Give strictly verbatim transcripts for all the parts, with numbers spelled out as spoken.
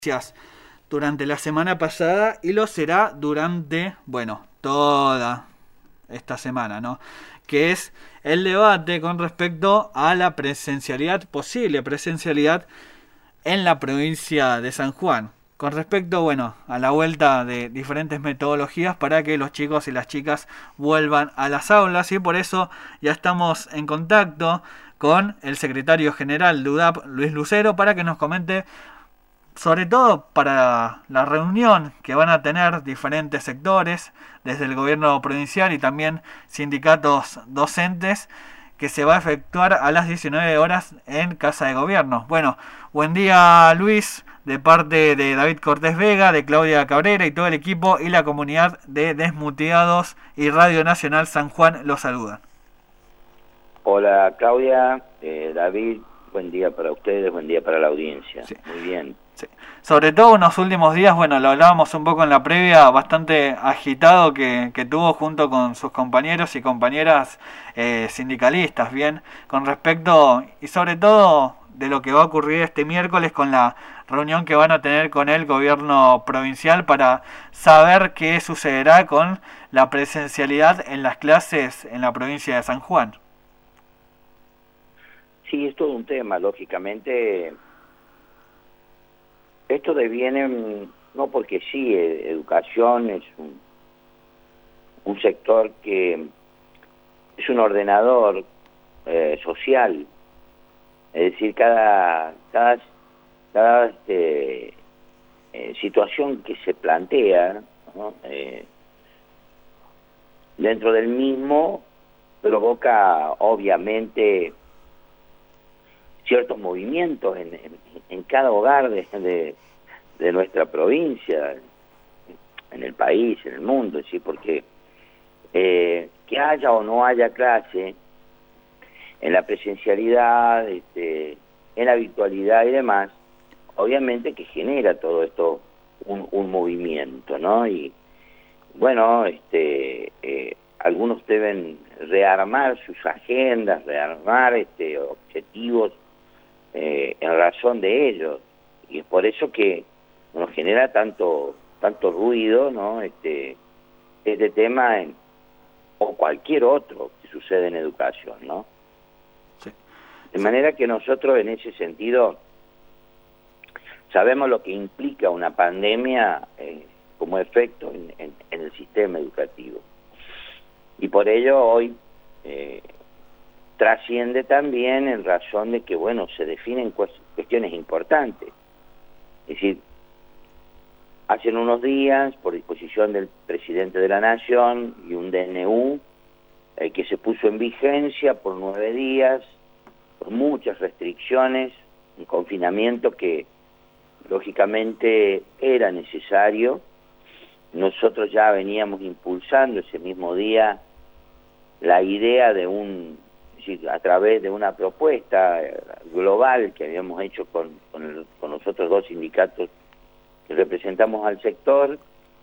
durante la semana pasada y lo será durante, bueno, toda esta semana, ¿no? Que es el debate con respecto a la presencialidad, posible presencialidad en la provincia de San Juan. Con respecto, bueno, a la vuelta de diferentes metodologías para que los chicos y las chicas vuelvan a las aulas, y por eso ya estamos en contacto con el secretario general de U D A P, Luis Lucero, para que nos comente sobre todo para la reunión que van a tener diferentes sectores, desde el gobierno provincial y también sindicatos docentes, que se va a efectuar a las diecinueve horas en Casa de Gobierno. Bueno, buen día Luis, de parte de David Cortés Vega, de Claudia Cabrera y todo el equipo y la comunidad de Desmuteados y Radio Nacional San Juan los saludan. Hola Claudia, eh, David, buen día para ustedes, buen día para la audiencia. Sí. Muy bien. Sí. Sobre todo unos últimos días, bueno, lo hablábamos un poco en la previa, bastante agitado que, que tuvo junto con sus compañeros y compañeras eh, sindicalistas, bien, con respecto y sobre todo de lo que va a ocurrir este miércoles con la reunión que van a tener con el gobierno provincial para saber qué sucederá con la presencialidad en las clases en la provincia de San Juan. Sí, es todo un tema, lógicamente. Esto deviene, no porque sí, educación es un, un sector que es un ordenador eh, social, es decir, cada, cada, cada este, eh, situación que se plantea, ¿no? eh, dentro del mismo provoca obviamente ciertos movimientos en, en, en cada hogar de, de, de nuestra provincia, en el país, en el mundo, ¿sí? Porque eh, que haya o no haya clase, en la presencialidad, este, en la virtualidad y demás, obviamente que genera todo esto un, un movimiento, ¿no? Y bueno, este, eh, algunos deben rearmar sus agendas, rearmar este, objetivos Eh, en razón de ellos, y es por eso que nos genera tanto tanto ruido, ¿no? Este este tema en, o cualquier otro que sucede en educación, ¿no? Sí. De manera que nosotros en ese sentido sabemos lo que implica una pandemia eh, como efecto en, en, en el sistema educativo, y por ello hoy eh, trasciende también en razón de que, bueno, se definen cuestiones importantes. Es decir, hace unos días, por disposición del presidente de la Nación y un D N U, eh, que se puso en vigencia por nueve días, con muchas restricciones, un confinamiento que lógicamente era necesario. Nosotros ya veníamos impulsando ese mismo día la idea de un a través de una propuesta global que habíamos hecho con, con, el, con los otros dos sindicatos que representamos al sector,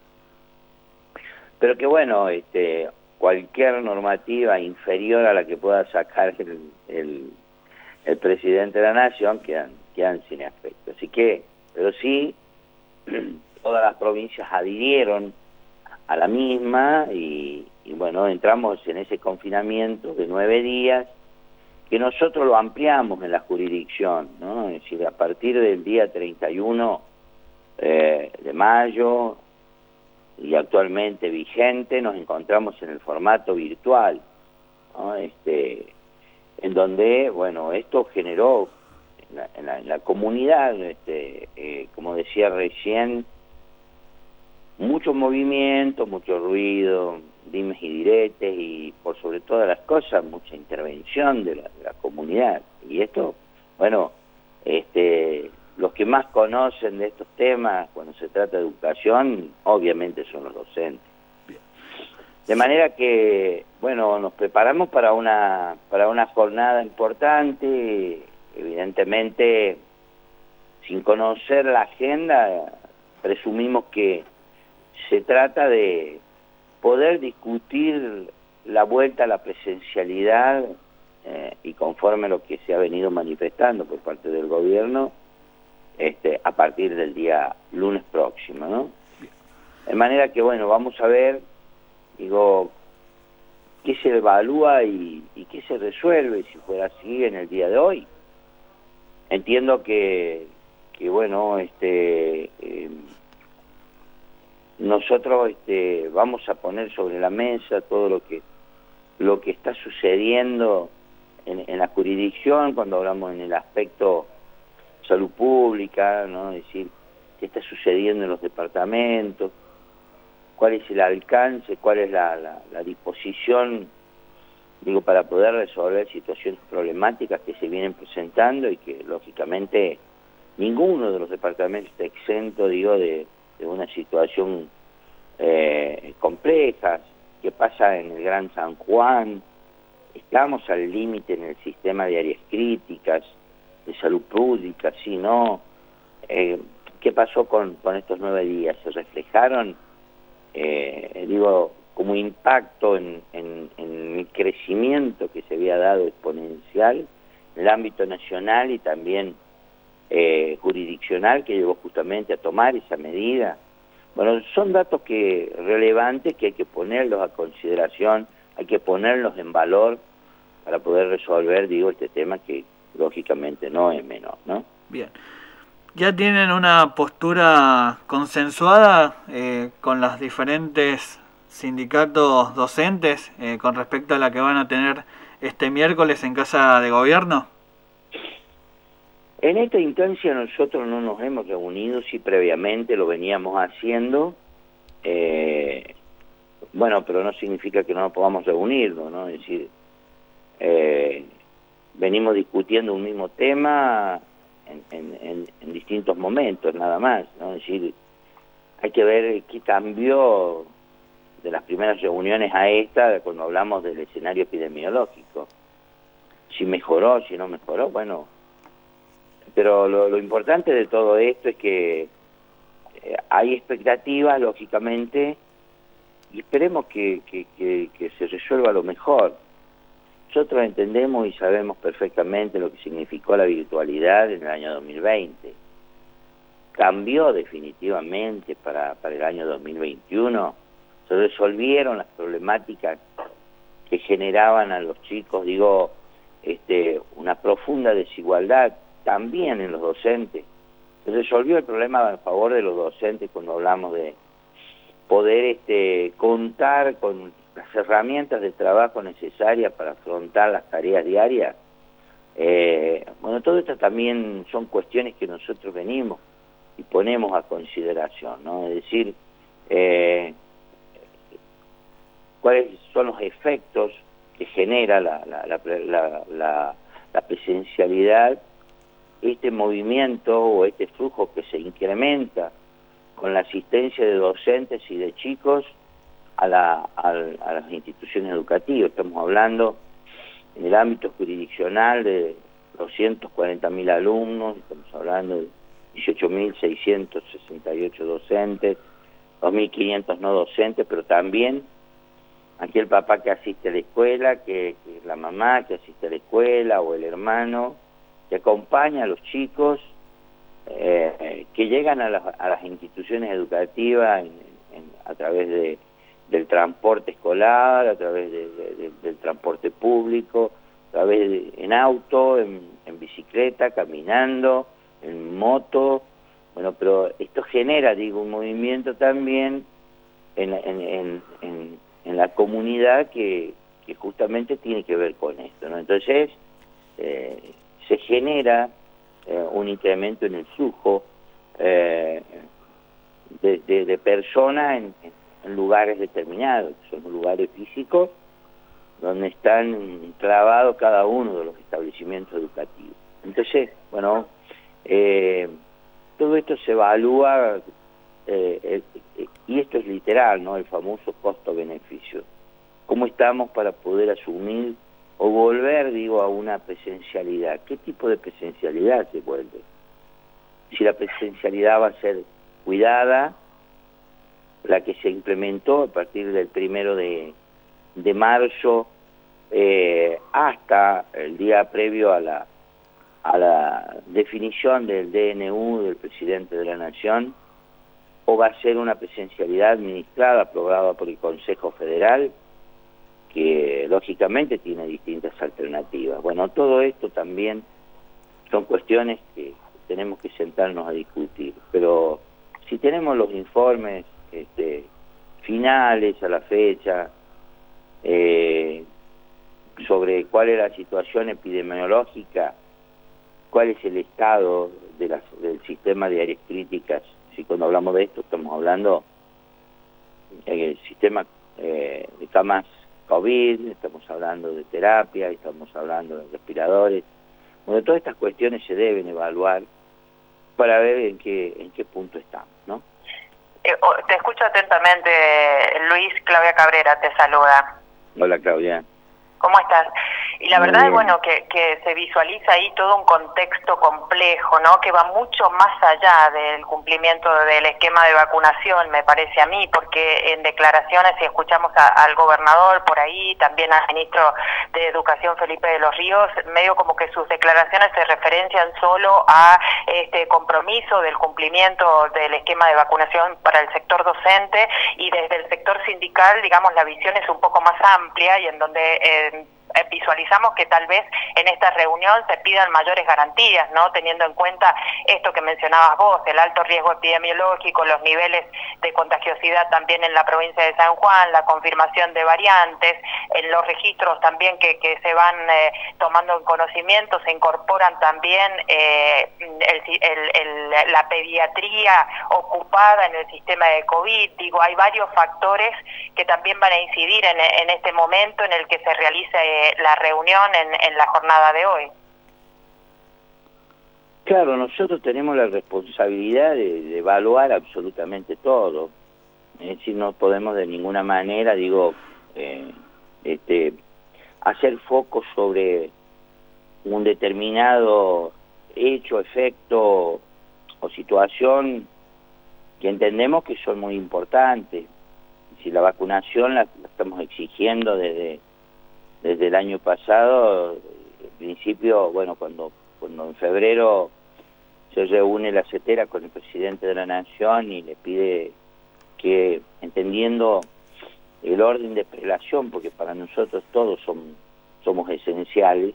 pero que bueno, este, cualquier normativa inferior a la que pueda sacar el, el, el presidente de la Nación quedan, quedan sin efecto. Así que, pero sí, todas las provincias adhirieron a la misma y, y bueno, entramos en ese confinamiento de nueve días que nosotros lo ampliamos en la jurisdicción, ¿no? Es decir, a partir del día treinta y uno eh, de mayo y actualmente vigente nos encontramos en el formato virtual, ¿no? Este, en donde, bueno, esto generó en la, en la, en la comunidad, este, eh, como decía recién, mucho movimiento, mucho ruido, dimes y diretes y por sobre todas las cosas mucha intervención de la, de la comunidad. Y esto, bueno, este, los que más conocen de estos temas cuando se trata de educación, obviamente son los docentes. De manera que, bueno, nos preparamos para una para una jornada importante, evidentemente sin conocer la agenda, presumimos que se trata de poder discutir la vuelta a la presencialidad eh, y conforme a lo que se ha venido manifestando por parte del gobierno, este, a partir del día lunes próximo, ¿no? De manera que, bueno, vamos a ver, digo, qué se evalúa y, y qué se resuelve si fuera así en el día de hoy. Entiendo que, que bueno, este, eh, nosotros este, vamos a poner sobre la mesa todo lo que lo que está sucediendo en, en la jurisdicción cuando hablamos en el aspecto salud pública, ¿no? Es decir, qué está sucediendo en los departamentos, cuál es el alcance, cuál es la, la, la disposición, digo, para poder resolver situaciones problemáticas que se vienen presentando y que, lógicamente, ninguno de los departamentos está exento, digo, de, de una situación eh, compleja. ¿Qué pasa en el Gran San Juan? Estamos al límite en el sistema de áreas críticas, de salud pública, ¿sí, no? Eh, ¿Qué pasó con, con estos nueve días? ¿Se reflejaron, eh, digo, como impacto en, en, en el crecimiento que se había dado exponencial en el ámbito nacional y también eh, jurisdiccional que llevó justamente a tomar esa medida? Bueno, son datos que relevantes que hay que ponerlos a consideración, hay que ponerlos en valor para poder resolver, digo, este tema que lógicamente no es menor, ¿no? Bien. ¿Ya tienen una postura consensuada eh, con los diferentes sindicatos docentes eh, con respecto a la que van a tener este miércoles en Casa de Gobierno? En esta instancia nosotros no nos hemos reunido, sí previamente lo veníamos haciendo, eh, bueno, pero no significa que no podamos reunirnos, ¿no? Es decir, eh, venimos discutiendo un mismo tema en, en, en, en distintos momentos, nada más, ¿no? Es decir, hay que ver qué cambió de las primeras reuniones a esta cuando hablamos del escenario epidemiológico. Si mejoró, si no mejoró, bueno... Pero lo, lo importante de todo esto es que eh, hay expectativas, lógicamente, y esperemos que, que, que, que se resuelva lo mejor. Nosotros entendemos y sabemos perfectamente lo que significó la virtualidad en el año dos mil veinte. Cambió definitivamente para, para el año dos mil veintiuno. Se resolvieron las problemáticas que generaban a los chicos, digo, este, una profunda desigualdad también en los docentes. Se resolvió el problema a favor de los docentes cuando hablamos de poder este, contar con las herramientas de trabajo necesarias para afrontar las tareas diarias. Eh, bueno, todo esto también son cuestiones que nosotros venimos y ponemos a consideración, ¿no? Es decir, eh, cuáles son los efectos que genera la, la, la, la, la, la presencialidad, este movimiento o este flujo que se incrementa con la asistencia de docentes y de chicos a, la, a, a las instituciones educativas. Estamos hablando en el ámbito jurisdiccional de doscientos cuarenta mil alumnos, estamos hablando de dieciocho mil seiscientos sesenta y ocho docentes, dos mil quinientos no docentes, pero también aquel papá que asiste a la escuela, que, que la mamá que asiste a la escuela o el hermano que acompaña a los chicos eh, que llegan a las, a las instituciones educativas en, en, a través de, del transporte escolar, a través de, de, de, del transporte público, a través de, en auto, en, en bicicleta, caminando, en moto. Bueno, pero esto genera, digo, un movimiento también en, en, en, en, en la comunidad que, que justamente tiene que ver con esto, ¿no? Entonces, eh, se genera eh, un incremento en el flujo eh, de, de, de personas en, en lugares determinados, que son lugares físicos donde están clavados cada uno de los establecimientos educativos. Entonces, bueno, eh, todo esto se evalúa, eh, eh, y esto es literal, ¿no? El famoso costo-beneficio. ¿Cómo estamos para poder asumir o volver, digo, a una presencialidad? ¿Qué tipo de presencialidad se vuelve? Si la presencialidad va a ser cuidada, la que se implementó a partir del primero de, de marzo eh, hasta el día previo a la a la definición del D N U del presidente de la Nación, o va a ser una presencialidad administrada, aprobada por el Consejo Federal, que lógicamente tiene distintas alternativas. Bueno, todo esto también son cuestiones que tenemos que sentarnos a discutir, pero si tenemos los informes este, finales a la fecha eh, sobre cuál es la situación epidemiológica, cuál es el estado de las, del sistema de áreas críticas, si cuando hablamos de esto estamos hablando del sistema eh, de camas COVID, estamos hablando de terapia, estamos hablando de respiradores. Bueno, todas estas cuestiones se deben evaluar para ver en qué en qué punto estamos, ¿no? Eh, te escucho atentamente, Luis. Claudia Cabrera te saluda. Hola, Claudia. ¿Cómo estás? Y la Muy verdad bien. es bueno que, que se visualiza ahí todo un contexto complejo, ¿no? Que va mucho más allá del cumplimiento del esquema de vacunación, me parece a mí, porque en declaraciones, si escuchamos a, al gobernador por ahí, también al ministro de Educación Felipe de los Ríos, medio como que sus declaraciones se referencian solo a este compromiso del cumplimiento del esquema de vacunación para el sector docente, y desde el sector sindical, digamos, la visión es un poco más amplia y en donde eh, visualizamos que tal vez en esta reunión se pidan mayores garantías, ¿no? Teniendo en cuenta esto que mencionabas vos, el alto riesgo epidemiológico, los niveles de contagiosidad también en la provincia de San Juan, la confirmación de variantes, en los registros también que, que se van eh, tomando en conocimiento, se incorporan también eh, el, el, el, la pediatría ocupada en el sistema de COVID. Digo, hay varios factores que también van a incidir en, en este momento en el que se realice eh, la reunión en, en la jornada de hoy. Claro, nosotros tenemos la responsabilidad de, de evaluar absolutamente todo. Es decir, no podemos de ninguna manera, digo, eh, este, hacer foco sobre un determinado hecho, efecto o situación que entendemos que son muy importantes. Si la vacunación la, la estamos exigiendo desde desde el año pasado, en principio, bueno, cuando, cuando en febrero se reúne la CETERA con el presidente de la Nación y le pide que, entendiendo el orden de prelación, porque para nosotros todos son, somos esenciales,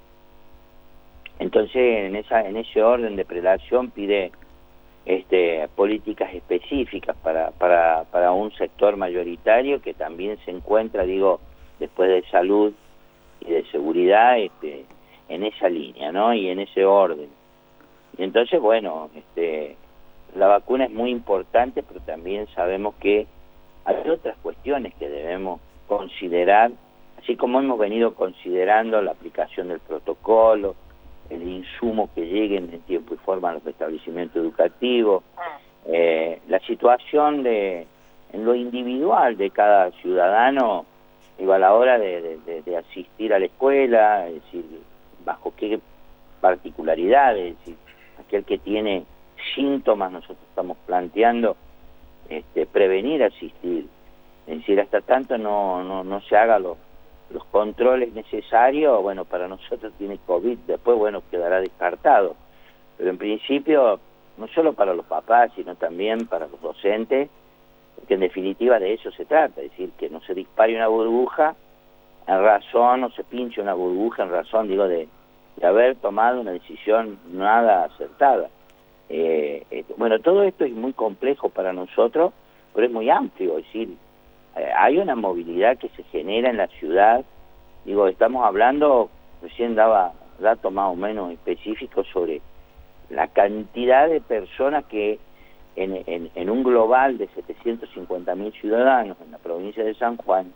entonces en esa en ese orden de prelación pide este políticas específicas para, para, para un sector mayoritario que también se encuentra, digo, después de salud y de seguridad, este, en esa línea, ¿no? Y en ese orden. Y entonces, bueno, este, la vacuna es muy importante, pero también sabemos que hay otras cuestiones que debemos considerar, así como hemos venido considerando la aplicación del protocolo, el insumo que lleguen en tiempo y forma a los establecimientos educativos, eh, la situación de en lo individual de cada ciudadano, digo, a la hora de, de, de asistir a la escuela, es decir, bajo qué particularidades, es decir, aquel que tiene síntomas, nosotros estamos planteando este, prevenir asistir, es decir, hasta tanto no, no, no se hagan los, los controles necesarios, bueno, para nosotros tiene COVID, después, bueno, quedará descartado, pero en principio, no solo para los papás, sino también para los docentes, que en definitiva de eso se trata, es decir, que no se dispare una burbuja en razón, no se pinche una burbuja en razón, digo, de, de haber tomado una decisión nada acertada. Eh, eh, bueno, todo esto es muy complejo para nosotros, pero es muy amplio, es decir, eh, hay una movilidad que se genera en la ciudad, digo, estamos hablando, recién daba datos más o menos específicos sobre la cantidad de personas que En, en, en un global de setecientos cincuenta mil ciudadanos en la provincia de San Juan,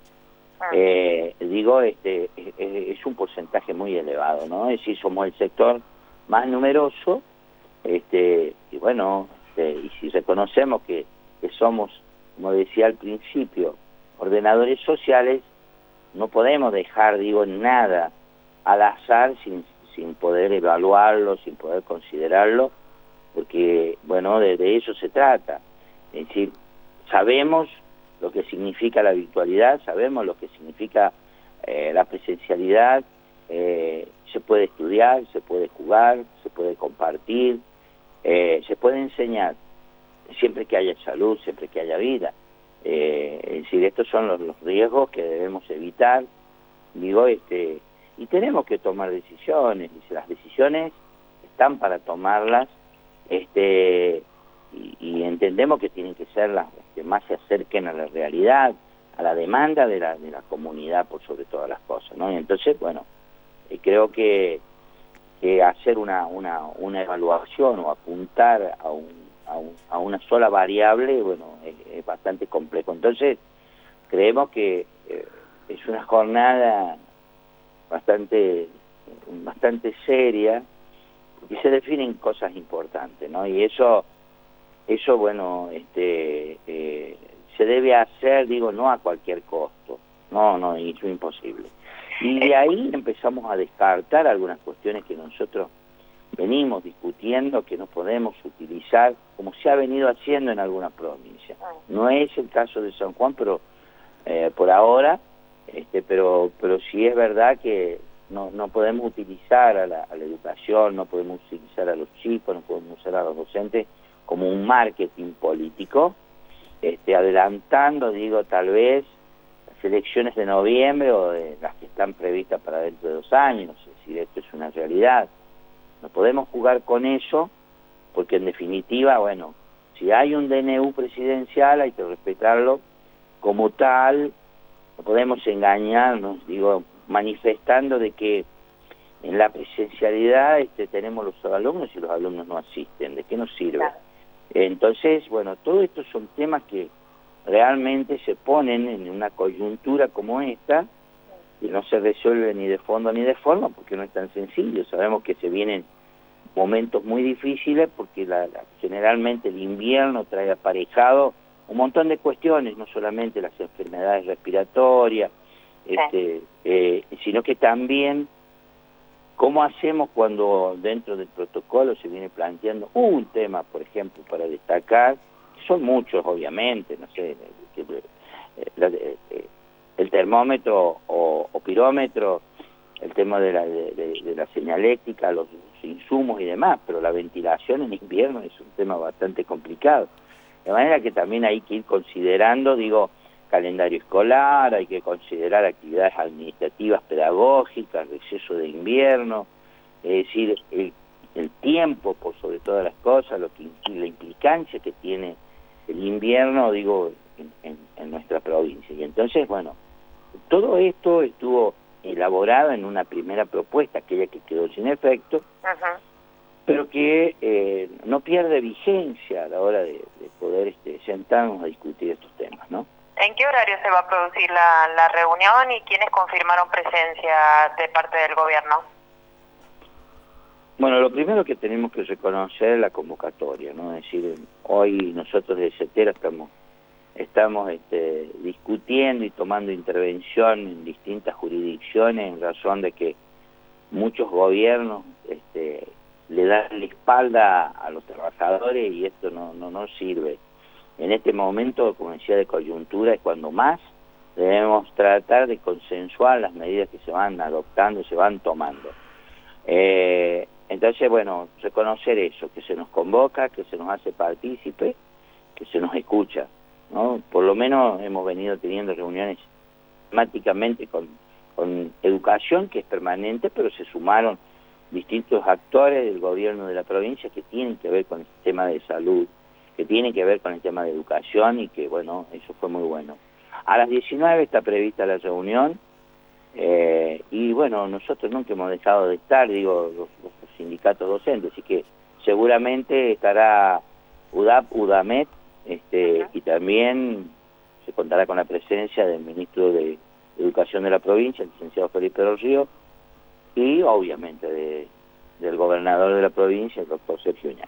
eh, digo, este es, es un porcentaje muy elevado, ¿no? Es decir, somos el sector más numeroso, este y bueno, este, y si reconocemos que, que somos, como decía al principio, ordenadores sociales, no podemos dejar, digo, nada al azar sin, sin poder evaluarlo, sin poder considerarlo, porque, bueno, de, de eso se trata. Es decir, sabemos lo que significa la virtualidad, sabemos lo que significa eh, la presencialidad, eh, se puede estudiar, se puede jugar, se puede compartir, eh, se puede enseñar, siempre que haya salud, siempre que haya vida. Eh, es decir, estos son los, los riesgos que debemos evitar, digo, este, y tenemos que tomar decisiones, y las decisiones están para tomarlas, este, y, y entendemos que tienen que ser las que más se acerquen a la realidad, a la demanda de la, de la comunidad por sobre todas las cosas, ¿no? Y entonces, bueno, eh, creo que, que hacer una, una, una evaluación o apuntar a un A, un, a una sola variable, bueno, es, es bastante complejo. Entonces, creemos que eh, es una jornada bastante bastante seria, porque se definen cosas importantes, ¿no? Y eso, eso bueno, este eh, se debe hacer, digo, no a cualquier costo, no, no, eso es imposible. Y de ahí empezamos a descartar algunas cuestiones que nosotros venimos discutiendo, que no podemos utilizar como se ha venido haciendo en algunas provincias. No es el caso de San Juan, pero eh, por ahora, este, pero pero sí es verdad que no, no podemos utilizar a la, a la educación, no podemos utilizar a los chicos, no podemos usar a los docentes como un marketing político, este, adelantando, digo, tal vez las elecciones de noviembre o de las que están previstas para dentro de dos años, es decir, esto es una realidad. No podemos jugar con eso, porque en definitiva, bueno, si hay un D N U presidencial hay que respetarlo como tal, no podemos engañarnos, digo, manifestando de que en la presencialidad este, tenemos los alumnos y los alumnos no asisten, ¿de qué nos sirve? Claro. Entonces, bueno, todo esto son temas que realmente se ponen en una coyuntura como esta, y no se resuelve ni de fondo ni de forma, porque no es tan sencillo. Sabemos que se vienen momentos muy difíciles, porque la, la, generalmente el invierno trae aparejado un montón de cuestiones, no solamente las enfermedades respiratorias, sí. este, eh, sino que también cómo hacemos cuando dentro del protocolo se viene planteando un tema, por ejemplo, para destacar, que son muchos obviamente, no sé, que, eh, la, eh, el termómetro o, o pirómetro, el tema de la, de, de, de la señaléctica, los, los insumos y demás, pero la ventilación en invierno es un tema bastante complicado. De manera que también hay que ir considerando, digo, calendario escolar, hay que considerar actividades administrativas, pedagógicas, receso de invierno, es decir, el, el tiempo por sobre todas las cosas, lo que la implicancia que tiene el invierno, digo, en, en, en nuestra provincia. Y entonces, bueno, todo esto estuvo elaborado en una primera propuesta, aquella que quedó sin efecto, uh-huh. pero que eh, no pierde vigencia a la hora de, de poder este, sentarnos a discutir estos temas, ¿no? ¿En qué horario se va a producir la, la reunión y quiénes confirmaron presencia de parte del gobierno? Bueno, lo primero que tenemos que reconocer es la convocatoria, ¿no? Es decir, hoy nosotros de CETERA estamos estamos este, discutiendo y tomando intervención en distintas jurisdicciones en razón de que muchos gobiernos este, le dan la espalda a los trabajadores y esto no, no, no sirve. En este momento, como decía, de coyuntura es cuando más debemos tratar de consensuar las medidas que se van adoptando, se van tomando. Eh, entonces, bueno, reconocer eso, que se nos convoca, que se nos hace partícipe, que se nos escucha, ¿no? Por lo menos hemos venido teniendo reuniones sistemáticamente con, con educación, que es permanente, pero se sumaron distintos actores del gobierno de la provincia que tienen que ver con el tema de salud, que tienen que ver con el tema de educación y que, bueno, eso fue muy bueno. A las diecinueve está prevista la reunión eh, y, bueno, nosotros nunca hemos dejado de estar, digo, los, los sindicatos docentes, así que seguramente estará U D A P, UDAMET, este, uh-huh. y también se contará con la presencia del ministro de Educación de la provincia, el licenciado Felipe del Río, y obviamente de, del gobernador de la provincia, el doctor Sergio Uñán.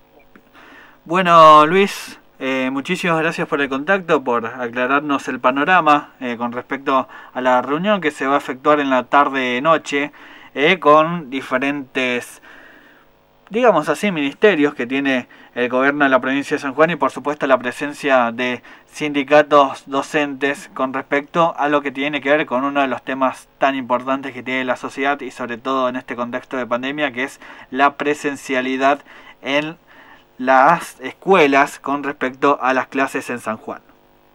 Bueno, Luis, eh, muchísimas gracias por el contacto, por aclararnos el panorama eh, con respecto a la reunión que se va a efectuar en la tarde-noche eh, con diferentes digamos así, ministerios que tiene el gobierno de la provincia de San Juan y por supuesto la presencia de sindicatos docentes con respecto a lo que tiene que ver con uno de los temas tan importantes que tiene la sociedad y sobre todo en este contexto de pandemia, que es la presencialidad en las escuelas con respecto a las clases en San Juan.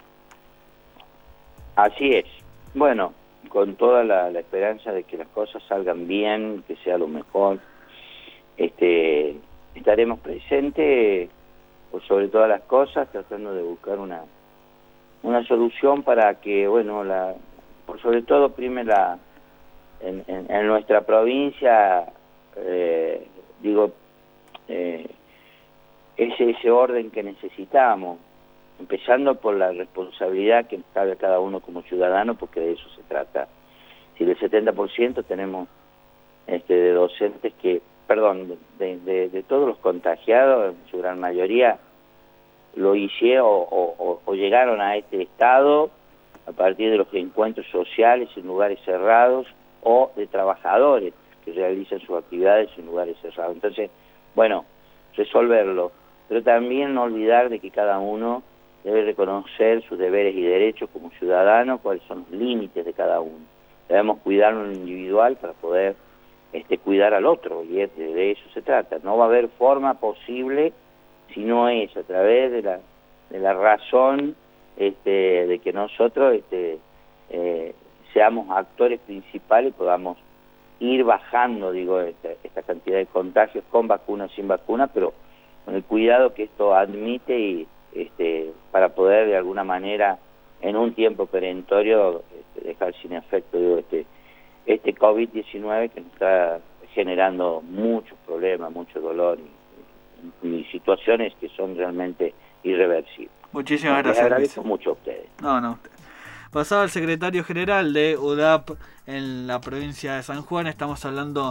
Así es. Bueno, con toda la, la esperanza de que las cosas salgan bien, que sea lo mejor, este, estaremos presentes por sobre todas las cosas, tratando de buscar una una solución para que, bueno, la por sobre todo prime la en, en, en nuestra provincia, eh, digo, eh, ese ese orden que necesitamos, empezando por la responsabilidad que cabe a cada uno como ciudadano, porque de eso se trata. Si del setenta por ciento tenemos este, de docentes que, perdón, de, de, de todos los contagiados, en su gran mayoría, lo hicieron o, o, o llegaron a este estado a partir de los encuentros sociales en lugares cerrados o de trabajadores que realizan sus actividades en lugares cerrados. Entonces, bueno, resolverlo, pero también no olvidar de que cada uno debe reconocer sus deberes y derechos como ciudadano, cuáles son los límites de cada uno. Debemos cuidarlo en lo individual para poder este, cuidar al otro, y es, de eso se trata. No va a haber forma posible si no es a través de la, de la razón este, de que nosotros este, eh, seamos actores principales y podamos ir bajando, digo, esta, esta cantidad de contagios con vacuna, sin vacuna, pero con el cuidado que esto admite y este, para poder de alguna manera en un tiempo perentorio este, dejar sin efecto, digo, este, este COVID diecinueve que nos está generando muchos problemas, mucho dolor y, y situaciones que son realmente irreversibles. Muchísimas Les gracias. agradezco Luis. mucho a ustedes. No, no. Pasaba el secretario general de U D A P en la provincia de San Juan, estamos hablando